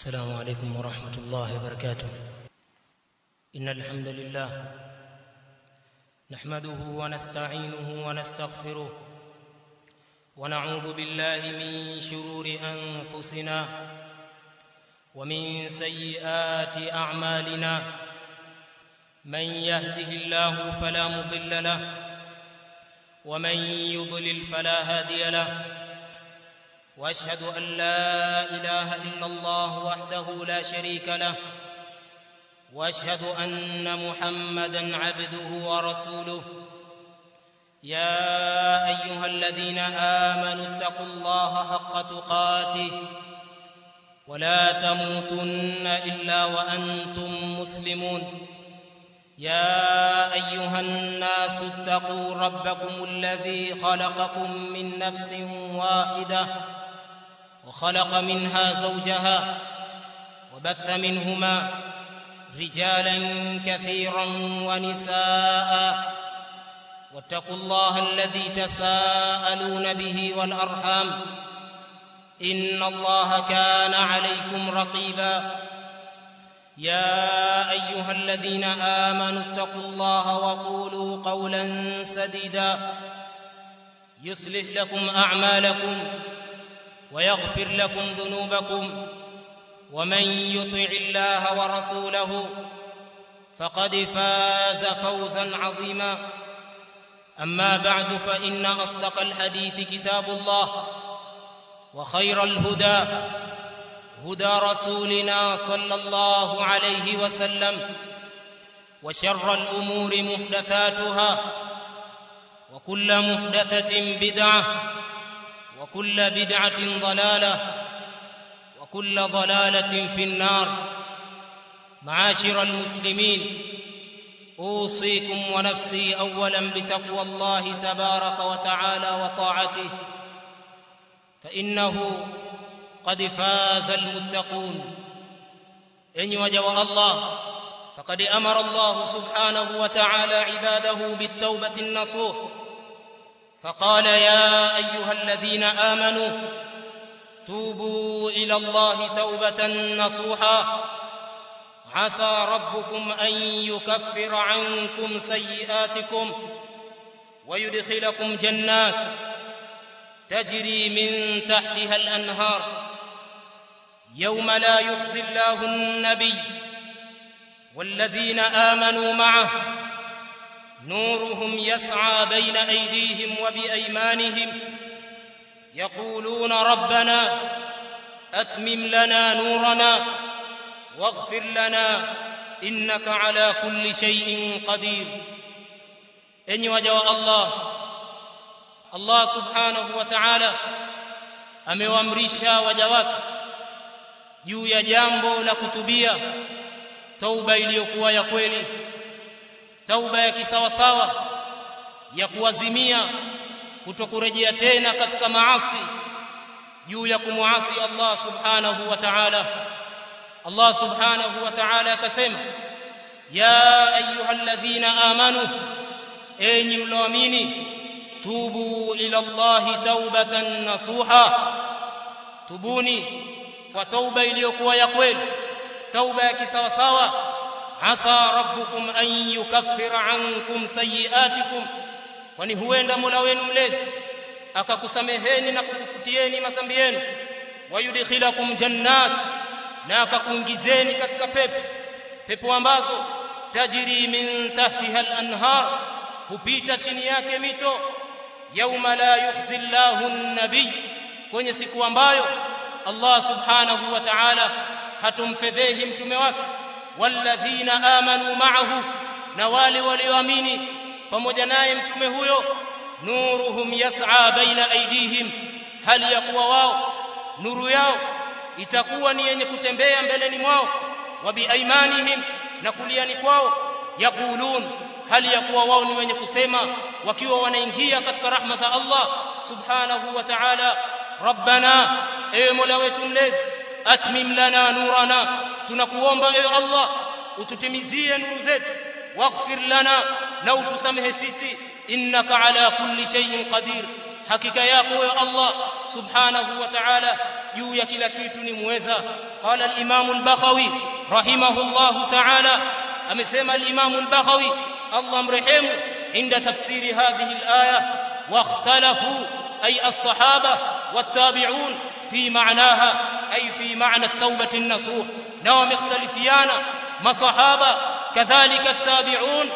السلام عليكم ورحمة الله وبركاته. إن الحمد لله نحمده ونستعينه ونستغفره ونعوذ بالله من شرور أنفسنا ومن سيئات أعمالنا. من يهده الله فلا مضل له ومن يضلل فلا هادي له. وأشهد أن لا إله إلا الله وحده لا شريك له وأشهد أن محمدًا عبده ورسوله. يا أيها الذين آمنوا اتقوا الله حق تقاته ولا تموتن إلا وأنتم مسلمون. يا أيها الناس اتقوا ربكم الذي خلقكم من نفس واحدة وخلق منها زوجها وبث منهما رجالا كثيرا ونساء. واتقوا الله الذي تساءلون به والأرحام إن الله كان عليكم رقيبا. يا أيها الذين آمنوا اتقوا الله وقولوا قولا سديدا يصلح لكم أعمالكم ويغفر لكم ذنوبكم. ومن يطع الله ورسوله فقد فاز فوزا عظيما. أما بعد، فإن أصدق الحديث كتاب الله وخير الهدى هدى رسولنا صلى الله عليه وسلم وشر الأمور محدثاتها وكل محدثة بدعة وكل بدعة ضلالة وكل ضلالة في النار. معاشر المسلمين، أوصيكم ونفسي أولا بتقوى الله تبارك وتعالى وطاعته، فإنه قد فاز المتقون. إن وجه الله، فقد أمر الله سبحانه وتعالى عباده بالتوبة النصوح، فقال: يا أيها الذين آمنوا توبوا إلى الله توبة نصوحا عسى ربكم أن يكفر عنكم سيئاتكم ويدخلكم جنات تجري من تحتها الأنهار يوم لا يخزي الله النبي والذين آمنوا معه نورهم يسعى بين أيديهم وبأيمانهم يقولون ربنا أتمم لنا نورنا واغفر لنا إنك على كل شيء قدير. إن وجه Allah subhanahu wa ta'ala amewaamrisha waja wake juu ya jambo la kutubia, tauba iliyokuwa ya kweli, tauba ya kisawasawa, ya kuazimia kutokurejea tena katika maasi, juu ya kumuasi Allah subhanahu wa ta'ala. Allah subhanahu wa ta'ala akasema: ya ayyuhalladhina amanu, enyi mloamini, tubu ila Allahi taubatan nasuha, tubuni kwa tauba iliyokuwa ya kweli, tauba ya kisawasawa. Asa rabbukum an yukaffira ankum sayiatikum, kwani huenda Mola wenu mlezi akakusameheni na kukufutieni madhambi yenu. Wayudkhilakum jannat, na akakuingizeni katika pepo ambazo tajiri min tahtiha al-anhar, hupita chini yake mito. Yauma la yukhzi Allahu an-nabiy, kwenye siku ambayo Allah subhanahu wa ta'ala hatumfedhehi mtume wake. Walladhina amanu ma'ahu, na wale walioamini pamoja naye mtume huyo. Nuruhum yas'a baina aydihim, hali ya kuwa wao nuru yao itakuwa ni yenye kutembea mbeleni mwao. Wa biaimanihim, na kuliani kwao. Yaqulun, hali ya kuwa wao ni wenye kusema wakiwa wanaingia katika rahma za Allah subhanahu wa ta'ala: rabbana, ewe Mola wetu mlezi, atmim lana nurana, tunakuomba ewe Allah ututimizie nuru zetu. Waghfir lana, na utusamehe sisi. Innaka ala kulli shay'in qadir, hakika yako ewe Allah subhanahu wa ta'ala juu ya kila kitu ni muweza. Qala al-Imam al-Baghawi rahimahullahu ta'ala, amesema al-Imam al-Baghawi Allah mrehemu, inda tafsiri hadhihi al-aya, wa ikhtalafu ay as-sahaba wat-tabi'un fi ma'naha ay fi ma'na at-taubati an-nasuh, na wamekhtalifiana masahaba kadhalika at-tabi'un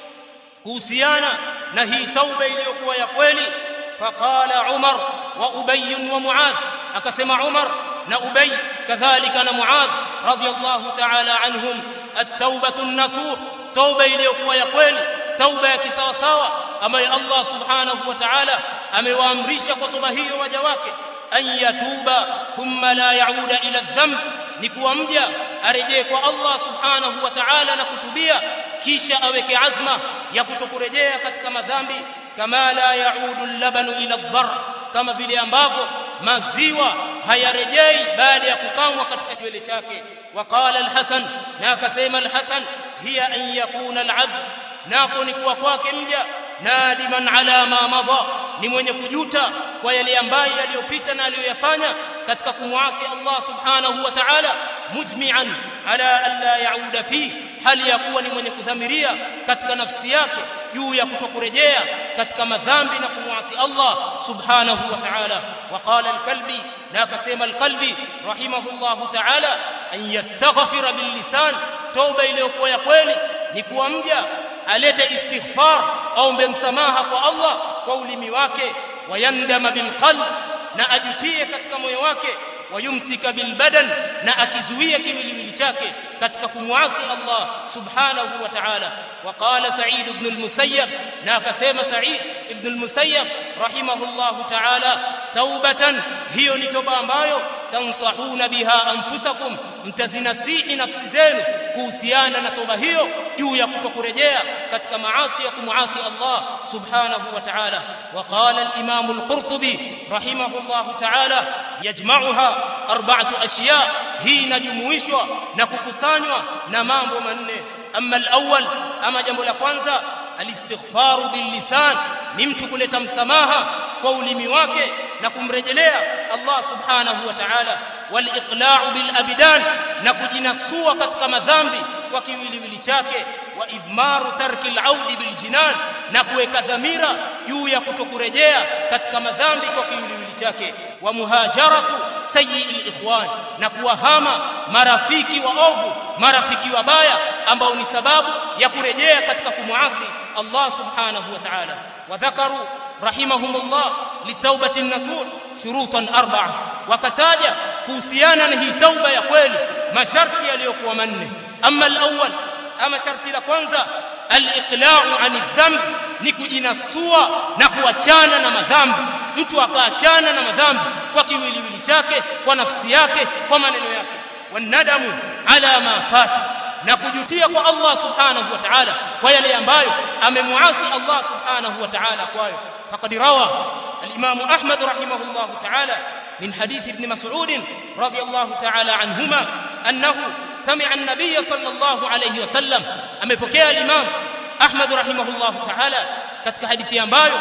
kuhusiana na hii tauba iliyokuwa ya kweli. Faqala Umar wa Ubay wa Muadh, akasema Umar na Ubay kadhalika na Muadh radiyallahu ta'ala anhum, at-taubatu an-nasuh, tauba iliyokuwa ya kweli, tauba ya kisawasawa ambayo Allah subhanahu wa ta'ala amewaamrisha kwa toba hiyo waja wake, an yatuba thumma la yauda ila adh-dhanb, ni kuwa mja arejee kwa Allah subhanahu wa ta'ala na kutubia, kisha aweke azma ya kutokurejea katika madhambi. Kama la yaudu al-labanu ila ad-dar, kama vile ambavyo maziwa hayarejei baada ya kukamwa katika kiwele chake. Waqala al-Hasan, na akasema al-Hasan, hiya an yakuna al-'abd, nako ni kuwa kwake mja nadiman ala ma madha, ni mwenye kujuta kwa yale ambayo yaliyopita na aliyoyafanya katika kumwasi Allah subhanahu wa ta'ala, mujmi'an ala an la yauda fi, hali ya kuwa ni mwenye kudhamiria katika nafsi yake juu ya kutokurejea katika madhambi na kumwasi Allah subhanahu wa ta'ala. Waqala al-Kalbi, na akasema al-Kalbi rahimahullahu ta'ala, an yastaghfira bil lisan, tauba iliyokuwa ya kweli ni kuwa mja alete istighfar, aombe msamaha kwa Allah kwa ulimi wake, wayandama bil qalb, na ajutie katika moyo wake, wayumsika bil badan, na akizuia kiwiliwili chake katika kumwasi Allah subhanahu wa ta'ala. Waqala Sa'id ibn al-Musayyab, na akasema Sa'id ibn al-Musayyab rahimahullahu ta'ala, taubatan, hiyo ni toba ambayo tansahuna biha anfusakum, mtazinasihi nafsi zenu kuhusiana na toba hiyo juu ya kutokurejea katika maasi ya kumwasi Allah subhanahu wa ta'ala. Waqala al-Imam al-Qurtubi rahimahullahu ta'ala, yajma'uha arba'atu ashya, hii inajumuishwa na kukusanywa na mambo manne. Amma al-awwal, ama jambo la kwanza, al-istighfaru bil lisan, ni mtu kuleta msamaha kwa ulimi wake na kumrejelea Allah subhanahu wa ta'ala. Wal iqla'u bil abdan, na kujinasua katika madhambi kwa kiwiliwili chake. Wa idhmaru tarki al-audi bil jinan, na kuweka dhamira juu ya kutokurejea katika madhambi kwa kiwiliwili chake. Wa muhajaratu sayyi'il ikhwan, na kuwahama marafiki waovu, marafiki wabaya ambao ni sababu ya kurejea katika kumwasi Allah subhanahu wa ta'ala. Wa dhakaru rahimahumullah litawbati an-nasuh shurutan arba'a, wakataja kuhusiana na hii tauba ya kweli masharti yaliyokuwa manne. Amma al-awwal, ama sharti la kwanza, al-iqla'u 'ani dhanb, ni kujinasua na kuachana na madhambi. Mtu akaachana na madhambi kwa kiwiliwili chake, kwa nafsi yake, kwa maneno yake. Wanadamu ala ma fata, na kujutia kwa Allah subhanahu wa ta'ala kwa yale ambayo amemuasi Allah subhanahu wa ta'ala kwayo. Faqad rawa al-Imam Ahmad rahimahullahu ta'ala min hadith ibn Mas'ud radiyallahu ta'ala anhuma annahu sami'a an-nabiy sallallahu alayhi wasallam, amepokea al-Imam Ahmad rahimahullahu ta'ala katika hadithi ambayo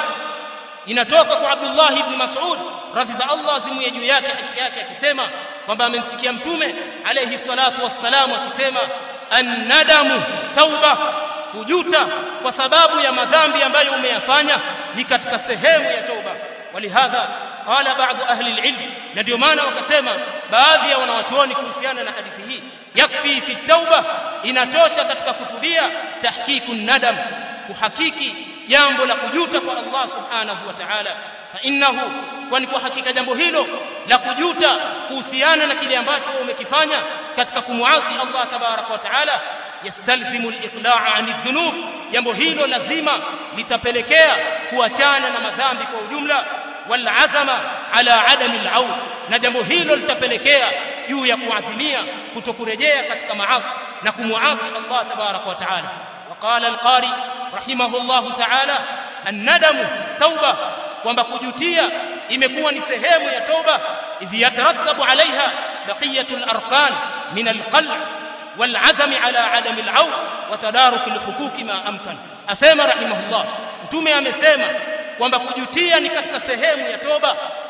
inatoka kwa Abdullah ibn Mas'ud radhi za Allah zimuye juu yake, hakika yake, akisema kwamba amemsikia mtume alayhi salatu wassalam akisema, an-nadamu tauba, kujuta kwa sababu ya madhambi ambayo umeyafanya ni katika sehemu ya tauba. Walihadha qala ba'd ahli al-ilm, na ndio maana wakasema baadhi ya wanawachuoni kuhusiana na hadithi hii, yakfi fi tauba, inatosha katika kutubia, tahqiqun nadam, kuhakiki jambo la kujuta kwa Allah subhanahu wa ta'ala. Fa innahu, kwani kwa hakika jambo hilo la kujuta kuhusiana na kile ambacho umekifanya katika kumwasi Allah tabaraka wa ta'ala, yastalzimu al-iqla'a 'ani dhunub, jambo hilo lazima litapelekea kuachana na madhambi kwa ujumla. Wal azama ala adami al-aud, na jambo hilo litapelekea juu ya kuazimia kutokurejea katika maasi na kumwasi Allah tabaraka wa ta'ala. Waqala al-Qari rahimahullahu ta'ala, an-nadamu tauba, kwamba kujutia imekuwa ni sehemu ya toba. Idh yatarattabu alaiha baqiyatu al-arkan min al-qalb wal azami ala adami al-aud wa tadaruk al-huquq ma amkan. Asema rahimahullah, mtume amesema kwamba kujutia ni katika sehemu ya toba,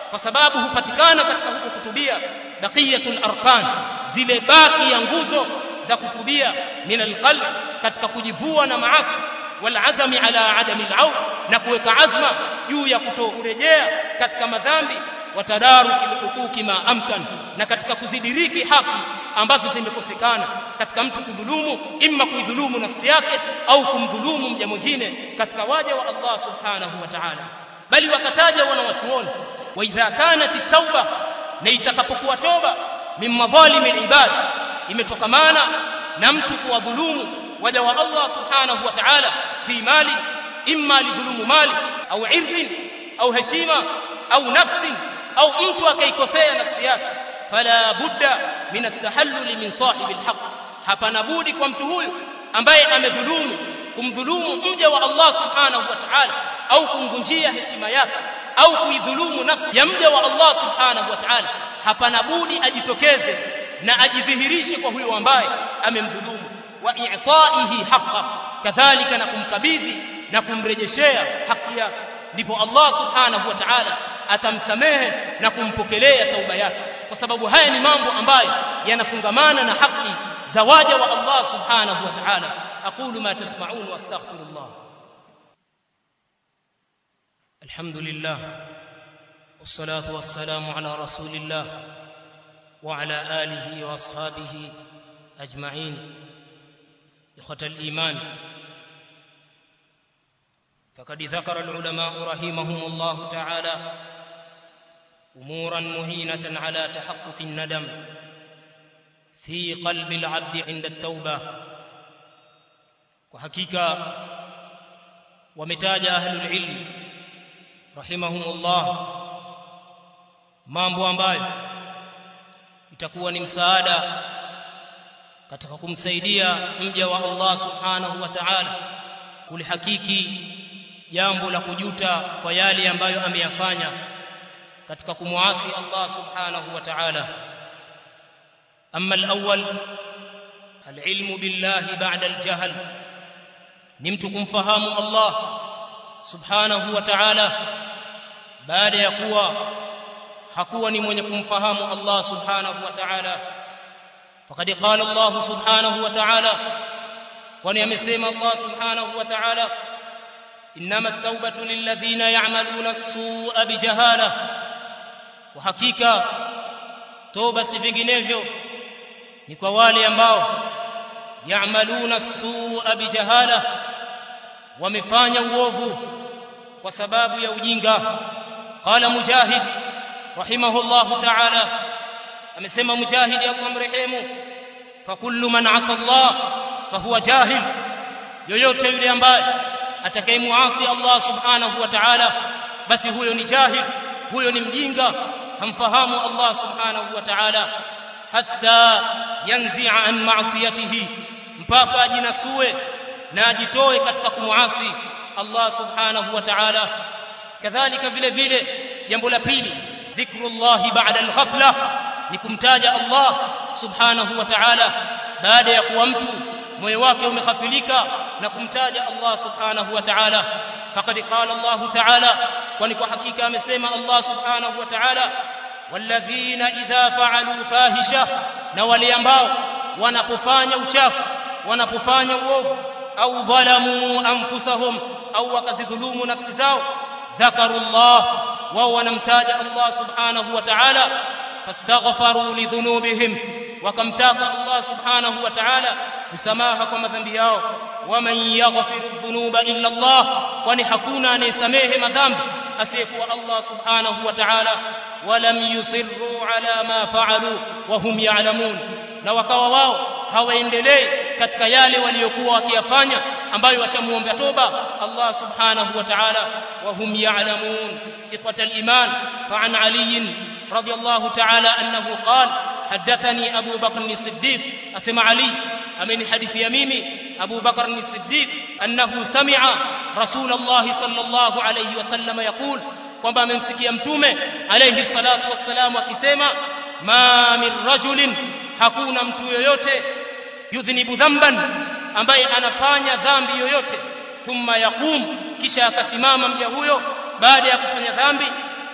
kwa sababu hupatikana katika huko kutubia baqiyatul arkan, zile baki ya nguzo za kutubia min alqalb, katika kujivua na maasi, wal azami ala adami al'aud, na kuweka azma juu ya kutorejea katika madhambi, watadaruki alhuquqi ma amkan, na katika kuzidiriki haki ambazo zimekosekana katika mtu kudhulumu, imma kuidhulumu nafsi yake au kumdhulumu mja mwingine katika waja wa Allah subhanahu wa ta'ala. Bali wakataja wanawachuoni, wa idha kanat at-tauba, na itakapokuwa toba, min madhalimi al-ibad, imetokamana na mtu kuwadhulumu waja wa Allah subhanahu wa ta'ala fi mali, imma lidhulumu mali au irdhin au heshima au nafsi, au mtu akaikosea nafsi yake, fala budda min at-tahallul min sahibi al-haq, hapana budi kwa mtu huyu ambaye amedhulumu kumdhulumu mja wa Allah subhanahu wa ta'ala, au kumvunjia heshima yake au kuidhulumu nafsi ya mja wa Allah subhanahu wa ta'ala, hapana budi ajitokeze na ajidhihirishe kwa huyo ambaye amemdhulumu, wa i'ta'ihi haqqa, kadhalika na kumkabidhi na kumrejeshea haki yake, ndipo Allah subhanahu wa ta'ala atamsamehe na kumpokelea tauba yake, kwa sababu haya ni mambo ambayo yanafungamana na haki za waja wa Allah subhanahu wa ta'ala. aqulu ma tasma'un wa astaghfirullah. alhamdulillah wassalatu wassalamu ala rasulillah wa ala alihi wa ashabihi ajma'in. ikhwatal iman, فقد ذكر العلماء رحمهم الله تعالى أمورا معينة على تحقق الندم في قلب العبد عند التوبة. وحقيقة ومتاج أهل العلم رحمهم الله mambo ambayo itakuwa ni msaada katika kumsaidia mja wa Allah subhanahu wa ta'ala kulihakiki jambo la kujuta kwa yale ambayo ameyafanya katika kumuasi Allah subhanahu wa ta'ala. Amma al-awwal al-ilmu billahi ba'da al-jahl, ni mtu kumfahamu Allah subhanahu wa ta'ala baada ya kuwa hakuwa ni mwenye kumfahamu Allah subhanahu wa ta'ala. Faqad qala Allah subhanahu wa ta'ala, kwani amesema Allah subhanahu wa ta'ala, إنما التوبة للذين يعملون السوء بجهالة, وحقيقة توبة si vinginevyo ni kwa wale ambao يعملون السوء بجهالة, wamefanya uovu kwa sababu ya ujinga. قال مجاهد رحمه الله تعالى, amesema Mujahid Allah mrehemu, فكل من عصى الله فهو جاهل, yoyote yule ambaye atakayemuasi Allah subhanahu wa ta'ala, basi huyo ni jahil, huyo ni mjinga, hamfahamu Allah subhanahu wa ta'ala. Hatta yanzi'a an ma'siyatihi, mpaka ajinasue na ajitoe katika kumuasi Allah subhanahu wa ta'ala. Kadhalika vile vile jambo la pili, dhikrullah ba'da al-ghafla, ni kumtaja Allah subhanahu wa ta'ala baada ya kuwa mtu moyo wake umeghafilika na kumtaja Allah subhanahu wa ta'ala. Faqad qala Allah ta'ala, kwani kwa hakika amesema Allah subhanahu wa ta'ala, walladhina idha fa'alu fahisha, na wale ambao wanapofanya uchafu, wanapofanya uovu, au dhalamu anfusahum, au wakazidhulumu nafsi zao, dhakarullah, wao wanamtaja Allah subhanahu wa ta'ala, fastaghfaru lidhunubihim, wakamtaka Allah subhanahu wa ta'ala msamaha kwa madhambi yao. Waman yaghfiru dhunuba illa Allah, kwani hakuna anayesamehe madhambi asiyekuwa Allah subhanahu wa ta'ala. Walam yusirru ala ma fa'alu wa hum ya'lamun, na wakawa wao hawaendelei katika yale waliokuwa wakiyafanya ambayo washamuomba toba Allah subhanahu wa ta'ala, wa hum ya'lamun. ikhwatal iman, fa an Ali radiyallahu ta'ala annahu qala حدثني أبو بكر الصديق، أسمع علي أمن حديث يميمي أبو بكر الصديق أنه سمع رسول الله صلى الله عليه وسلم يقول، kwamba amemsikia mtume alayhi salatu wassalam akisema, ma min rajulin, hakuna mtu yoyote, yudhnibu dhanban, ambaye anafanya dhambi yoyote, thumma yaqum, kisha akasimama mja huyo baada ya kufanya dhambi,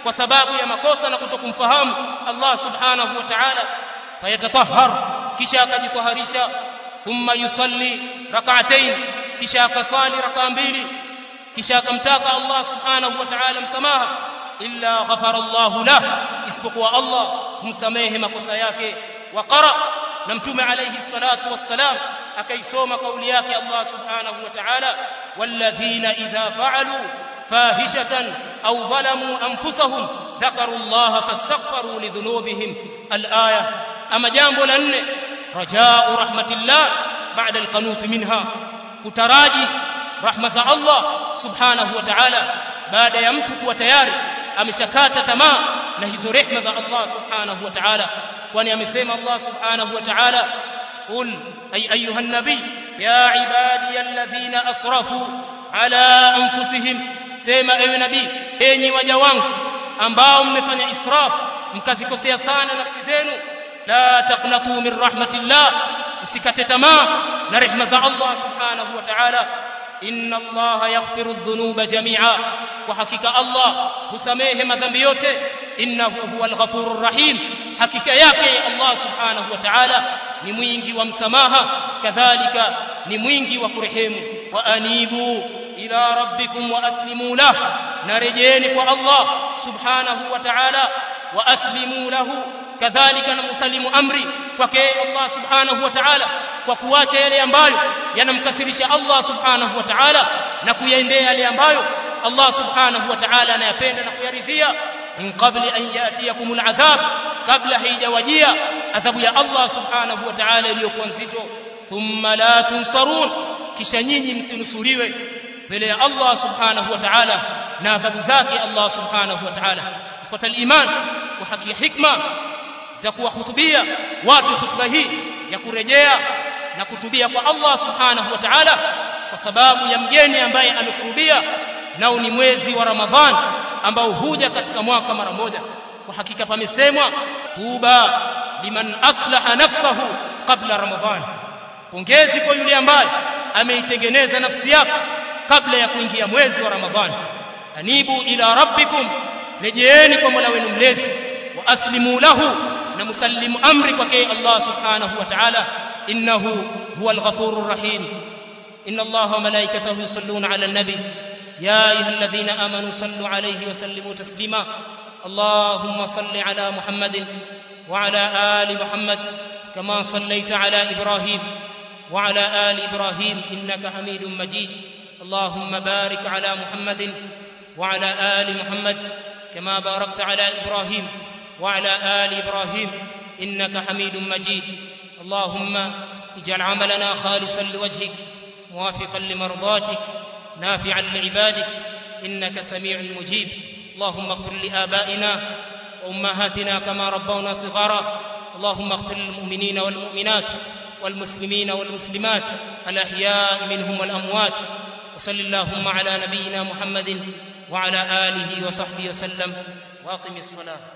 kwa sababu ya makosa na kutokumfahamu Allah subhanahu wa ta'ala, fayatatahhar, kisha akajitaharisha, thumma yusalli rak'atayn, kisha akasali rak'a mbili, kisha akamtaka Allah subhanahu wa ta'ala msamaha, illa ghafara Allah lah, isipokuwa Allah humsamehe makosa yake. Wa qara, na mtume alayhi salatu wassalam akaisoma kauli yake Allah subhanahu wa ta'ala, walladhina idha fa'alu fahishatan aw zalamu anfusahum dhakaru Allah fastaghfiru lidhunubihim al-aya. Ama jambo la nne, raja'u rahmatillah ba'da al-qanut minha, kutaraji rahma za Allah subhanahu wa ta'ala baada ya mtu kuwa tayari ameshakata tamaa na hizo rehema za Allah subhanahu wa ta'ala, kwani amesema Allah subhanahu wa ta'ala, qul ay ayuha an-nabi ya ibadi alladhina asrafu ala anfusihim, sema ewe nabii, enyi waja wangu ambao mmefanya israf, mkazikosea sana nafsi zenu, la taqnatu min rahmatillah, usikate tamaa na rehema za Allah subhanahu wa ta'ala, inna Allah yaghfiru dhunuba jami'a, wa hakika Allah husamehe madhambi yote, innahu huwal ghafurur rahim, hakika yake Allah subhanahu wa ta'ala ni mwingi wa msamaha, kadhalika ni mwingi wa kurehemu. Wa anibu ila rabbikum wa aslimu lahu, narejeni kwa Allah subhanahu wa ta'ala, wa aslimu lahu, kadhalika na musalimu amri kwake Allah subhanahu wa ta'ala, kwa kuacha yale ambayo yanamkasirisha Allah subhanahu wa ta'ala na kuyaendea yale ambayo Allah subhanahu wa ta'ala anayapenda na kuyaridhia, min qabli an yatiyakumul adhab, kabla haijawajia adhabu ya Allah subhanahu wa ta'ala iliyokuwa nzito, thumma la tunsarun, kisha nyinyi msinusuriwe mbele ya Allah subhanahu wa ta'ala na adhabu zake Allah subhanahu wa ta'ala. Kwa iman wa haki hikma za kuwahutubia watu khutba hii ya kurejea na kutubia kwa Allah subhanahu wa ta'ala, kwa sababu ya mgeni ambaye amekurubia, nao ni mwezi wa Ramadhan ambao huja katika mwaka mara moja. Kwa hakika pamesemwa, tuba liman aslaha nafsahu qabla Ramadhan, pongezi kwa yule ambaye ameitengeneza nafsi yake kabla ya kuingia mwezi wa Ramadhan. Anibu ila rabbikum, rejeeni kwa Mola wenu mlezi, wa aslimu lahu, na musallimu amri kwake Allah subhanahu wa ta'ala, innahu huwal ghafurur rahim. inna Allaha wa malaikatahu yusalluna 'alan nabi ya ayyuhalladhina amanu sallu 'alayhi wa sallimu taslima. Allahumma salli 'ala Muhammadin wa 'ala ali Muhammad kama sallaita 'ala Ibrahim wa 'ala ali Ibrahim innaka Hamidum Majid. Allahumma barik 'ala Muhammadin wa 'ala ali Muhammad kama barakta 'ala Ibrahim وعلى آل إبراهيم إنك حميد مجيد. اللهم اجعل عملنا خالصا لوجهك موافقا لمرضاتك نافعا لعبادك إنك سميع مجيب. اللهم اغفر لآبائنا وأمهاتنا كما ربونا صغارا. اللهم اغفر للمؤمنين والمؤمنات والمسلمين والمسلمات الأحياء منهم والأموات. وصل اللهم على نبينا محمد وعلى آله وصحبه وسلم. وأقم الصلاة.